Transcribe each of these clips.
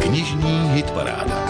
Knižní hitparáda.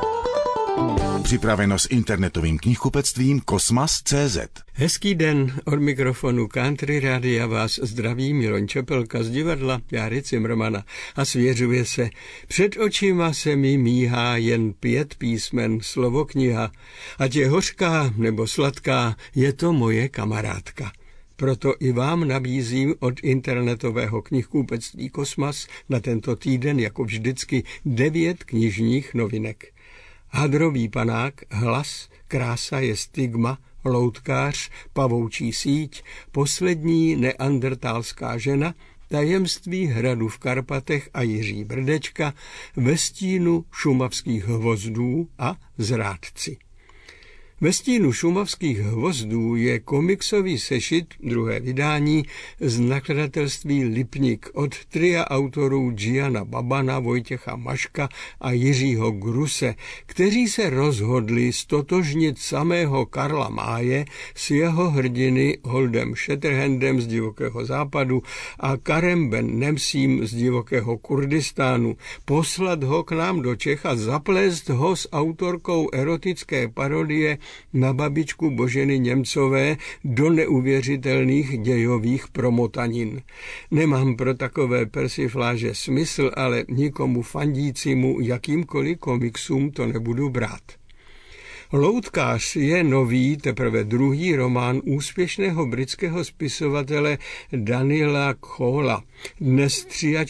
Připraveno s internetovým knihkupectvím Kosmas.cz. Hezký den, od mikrofonu Country Rádia vás zdraví Miloň Čepelka z divadla Járy Cimrmana a svěřuje se. Před očima se mi míhá jen 5 písmen, slovo kniha. Ať je hořká nebo sladká, je to moje kamarádka. Proto i vám nabízím od internetového knihkupectví Kosmas na tento týden jako vždycky 9 knižních novinek. Hadrový panák, Hlas, Krása je stigma, Loutkář, Pavoučí síť, Poslední neandertalská žena, Tajemství hradu v Karpatech a Jiří Brdečka, Ve stínu šumavských hvozdů a Zrádci. Ve stínu šumavských hvozdů je komiksový sešit, druhé vydání, z nakladatelství Lipník od tria autorů Giana Babana, Vojtěcha Maška a Jiřího Gruse, kteří se rozhodli stotožnit samého Karla Máje s jeho hrdiny Holdem Shatterhandem z Divokého západu a Karem Ben Nemsím z Divokého Kurdistánu, poslat ho k nám do Čech a zaplést ho s autorkou erotické parodie na babičku Boženy Němcové do neuvěřitelných dějových promotanin. Nemám pro takové persifláže smysl, ale nikomu fandícímu jakýmkoliv komiksům to nebudu brát. Loutkář je nový, teprve druhý román úspěšného britského spisovatele Daniela Cowla, dnes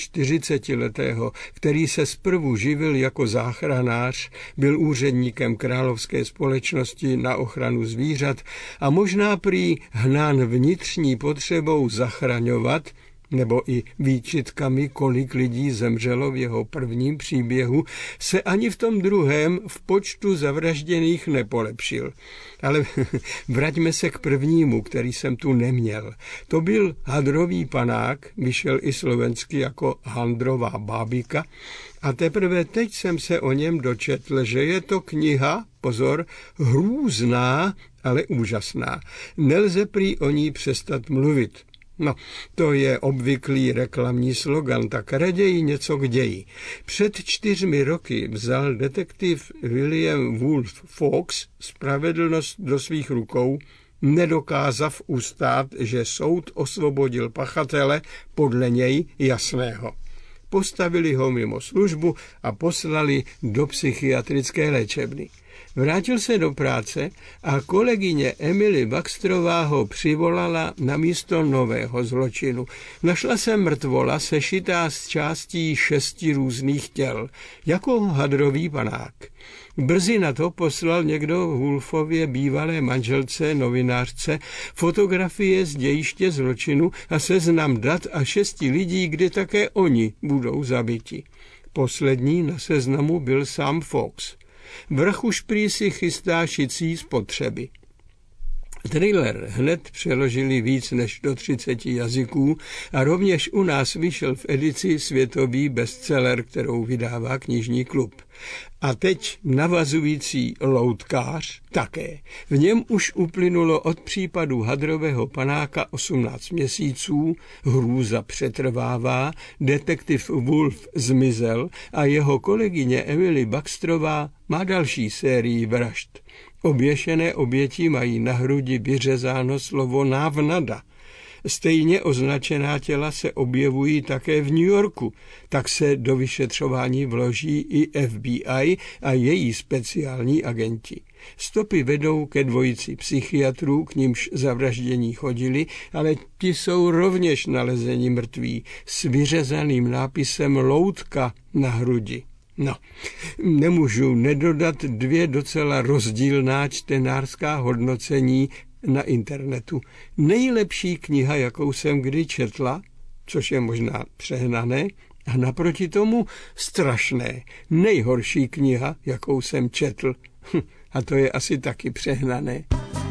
43letého, který se zprvu živil jako záchranář, byl úředníkem Královské společnosti na ochranu zvířat a možná prý hnán vnitřní potřebou zachraňovat, nebo i výčitkami, kolik lidí zemřelo v jeho prvním příběhu, se ani v tom druhém v počtu zavražděných nepolepšil. Ale vraťme se k prvnímu, který jsem tu neměl. To byl Hadrový panák, vyšel i slovensky jako Handrová bábika, a teprve teď jsem se o něm dočetl, že je to kniha, pozor, hrůzná, ale úžasná. Nelze prý o ní přestat mluvit. No, to je obvyklý reklamní slogan, tak raději něco k ději. Před 4 roky vzal detektiv William Wolf Fox spravedlnost do svých rukou, nedokázav ustát, že soud osvobodil pachatele podle něj jasného. Postavili ho mimo službu a poslali do psychiatrické léčebny. Vrátil se do práce a kolegyně Emily Baxterová ho přivolala na místo nového zločinu. Našla se mrtvola sešitá z částí 6 různých těl, jako hadrový panák. Brzy na to poslal někdo Wolfově bývalé manželce, novinářce, fotografie z dějiště zločinu a seznam dat a 6 lidí, kde také oni budou zabiti. Poslední na seznamu byl sám Fox. Vrch už prý si chystá šicí spotřeby. Thriller hned přeložili víc než do 30 jazyků a rovněž u nás vyšel v edici světový bestseller, kterou vydává knižní klub. A teď navazující Loutkář také. V něm už uplynulo od případu hadrového panáka 18 měsíců, hrůza přetrvává, detektiv Wolf zmizel a jeho kolegyně Emily Baxterová má další sérii vražd. Oběšené oběti mají na hrudi vyřezáno slovo návnada. Stejně označená těla se objevují také v New Yorku, tak se do vyšetřování vloží i FBI a její speciální agenti. Stopy vedou ke dvojici psychiatrů, k nimž zavraždění chodili, ale ti jsou rovněž nalezeni mrtví s vyřezaným nápisem Loutka na hrudi. No, nemůžu nedodat 2 docela rozdílná čtenářská hodnocení na internetu. Nejlepší kniha, jakou jsem kdy četla, což je možná přehnané, a naproti tomu strašné. Nejhorší kniha, jakou jsem četl. A to je asi taky přehnané.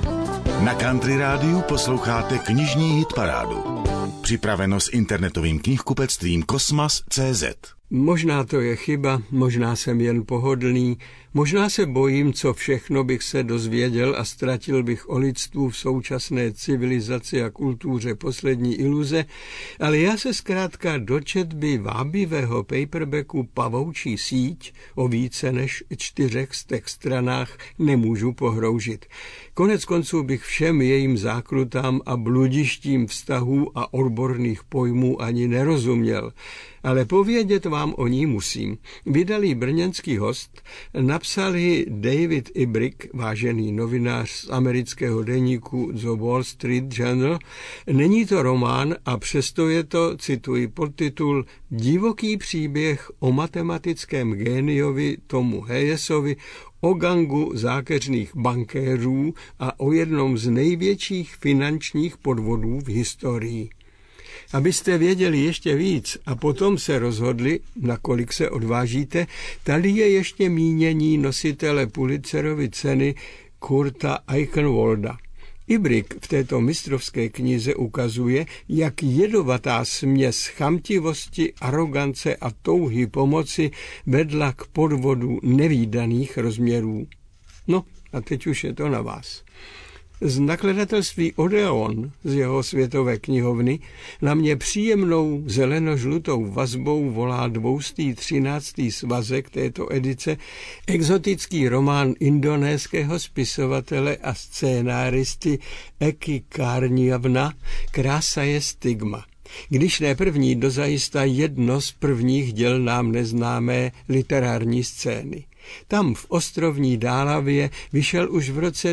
Na Country Rádiu posloucháte knižní hitparádu. Připraveno s internetovým knihkupectvím Kosmas.cz. Možná to je chyba, možná jsem jen pohodlný, možná se bojím, co všechno bych se dozvěděl a ztratil bych o lidstvu v současné civilizaci a kultuře poslední iluze, ale já se zkrátka do četby vábivého paperbacku Pavoučí síť o více než 400 stranách nemůžu pohroužit. Konec konců bych všem jejím zákrutám a bludištím vztahů a odborných pojmů ani nerozuměl. Ale povědět vám o ní musím. Vydalý brněnský host napsal ji David Ibrick, vážený novinář z amerického deníku The Wall Street Journal. Není to román a přesto je to, cituji podtitul, divoký příběh o matematickém géniovi Tomu Hayesovi, o gangu zákeřných bankérů a o jednom z největších finančních podvodů v historii. Abyste věděli ještě víc a potom se rozhodli, nakolik se odvážíte, tady je ještě mínění nositele Pulitzerovy ceny Kurta Eichenwalda. Ibrick v této mistrovské knize ukazuje, jak jedovatá směs chamtivosti, arogance a touhy pomoci vedla k podvodu nevídaných rozměrů. No a teď už je to na vás. Z nakladatelství Odeon, z jeho světové knihovny, na mě příjemnou zelenožlutou vazbou volá 213. svazek této edice exotický román indonéského spisovatele a scénáristy Eki Karniavna Krása je stigma. Když ne první, dozajista jedno z prvních děl nám neznámé literární scény. Tam v ostrovní Dálavě vyšel už v roce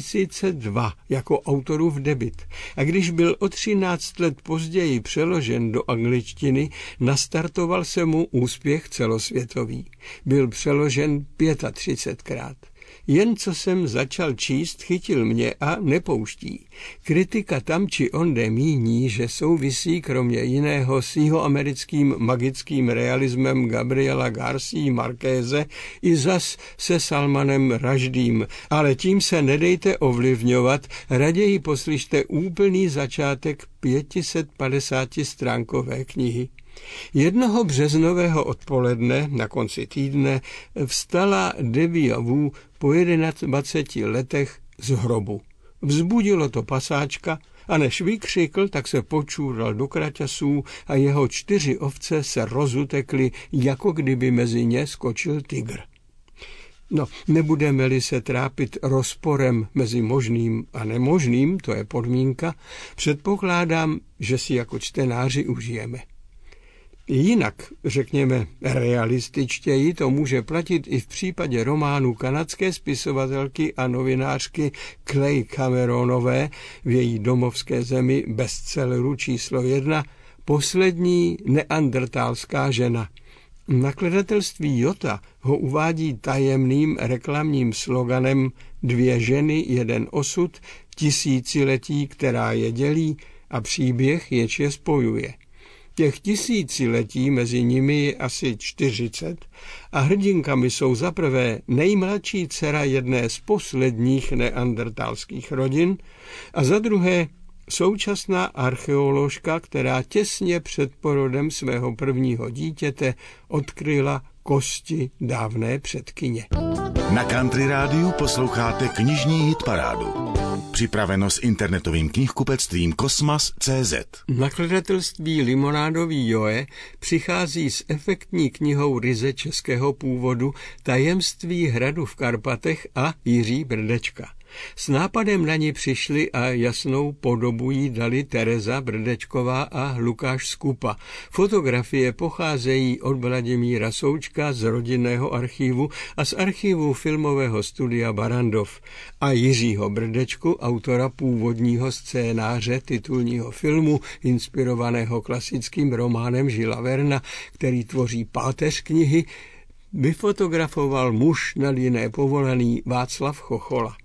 2002 jako autorův debut a když byl o 13 let později přeložen do angličtiny, nastartoval se mu úspěch celosvětový. Byl přeložen 35krát. Jen co jsem začal číst, chytil mě a nepouští. Kritika tam či onde míní, že souvisí kromě jiného s jihoamerickým magickým realismem Gabriela García Márqueze i zas se Salmanem Rushdiem, ale tím se nedejte ovlivňovat, raději poslyšte úplný začátek 550stránkové knihy. Jednoho březnového odpoledne na konci týdne vstala Debbie Wu po 21 letech z hrobu. Vzbudilo to pasáčka a než vykřikl, tak se počůral do kraťasů a jeho 4 ovce se rozutekly, jako kdyby mezi ně skočil tygr. No, nebudeme-li se trápit rozporem mezi možným a nemožným, to je podmínka, předpokládám, že si jako čtenáři užijeme. Jinak, řekněme realističtěji, to může platit i v případě románu kanadské spisovatelky a novinářky Clay Cameronové v její domovské zemi bestselleru číslo 1 Poslední neandertalská žena. Nakladatelství Jota ho uvádí tajemným reklamním sloganem 2 ženy, 1 osud, tisíciletí, která je dělí a příběh, jež je spojuje. Těch tisíciletí mezi nimi je asi 40 a hrdinkami jsou zaprvé nejmladší dcera jedné z posledních neandertalských rodin a za druhé současná archeoložka, která těsně před porodem svého prvního dítěte odkryla kosti dávné předkyně. Na Country Rádiu posloucháte knižní hitparádu. Připraveno s internetovým knihkupectvím Kosmas.cz. Nakladatelství Limonádový Joe přichází s efektní knihou ryze českého původu Tajemství hradu v Karpatech a Jiří Brdečka. S nápadem na ní přišli a jasnou podobu jí dali Tereza Brdečková a Lukáš Skupa. Fotografie pocházejí od Vladimíra Součka z rodinného archivu a z archivu filmového studia Barrandov a Jiřího Brdečku, autora původního scénáře titulního filmu, inspirovaného klasickým románem Žila Verna, který tvoří páteř knihy, vyfotografoval muž nad jiné povolaný Václav Chochola.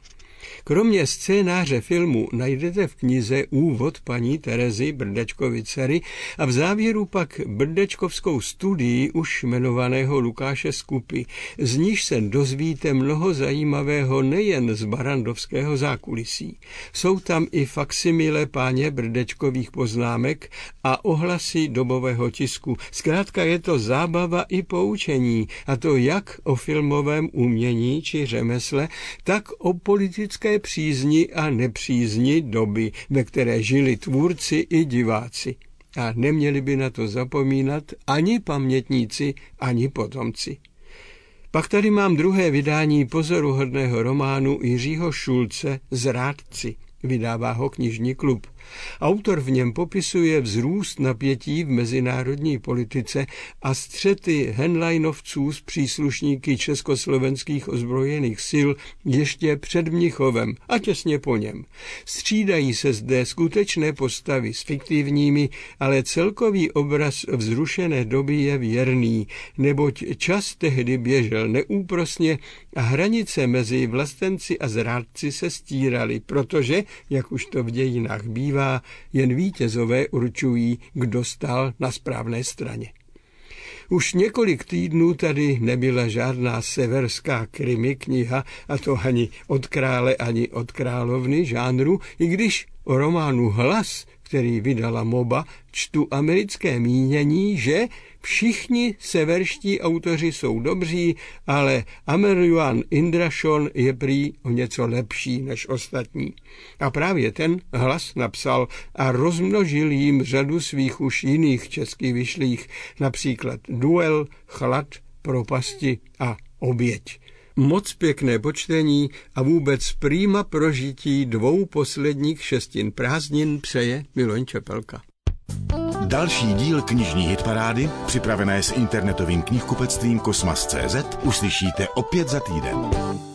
Kromě scénáře filmu najdete v knize úvod paní Terezy Brdečkovy dcery a v závěru pak brdečkovskou studii už jmenovaného Lukáše Skupy, z níž se dozvíte mnoho zajímavého nejen z barandovského zákulisí. Jsou tam i faksimile páně Brdečkových poznámek a ohlasy dobového tisku. Zkrátka je to zábava i poučení, a to jak o filmovém umění či řemesle, tak o politické přízni a nepřízni doby, ve které žili tvůrci i diváci. A neměli by na to zapomínat ani pamětníci, ani potomci. Pak tady mám druhé vydání pozoruhodného románu Jiřího Šulce Zrádci. Vydává ho Knižní klub. Autor v něm popisuje vzrůst napětí v mezinárodní politice a střety Henleinovců s příslušníky československých ozbrojených sil ještě před Mnichovem a těsně po něm. Střídají se zde skutečné postavy s fiktivními, ale celkový obraz vzrušené doby je věrný, neboť čas tehdy běžel neúprosně a hranice mezi vlastenci a zrádci se stíraly, protože, jak už to v dějinách bývá, jen vítězové určují, kdo stál na správné straně. Už několik týdnů tady nebyla žádná severská krimi kniha, a to ani od krále, ani od královny žánru, i když o románu Hlas, který vydala Moba, čtu americké mínění, že všichni severští autoři jsou dobří, ale Amerian Indrašon je prý o něco lepší než ostatní. A právě ten Hlas napsal a rozmnožil jim řadu svých už jiných česky vyšlých, například Duel, Chlad, Propasti a Oběť. Moc pěkné počtení a vůbec prýma prožití 2 posledních 6 prázdnin přeje Miloň Čepelka. Další díl knižní hitparády, připravené s internetovým knihkupectvím Kosmas.cz, uslyšíte opět za týden.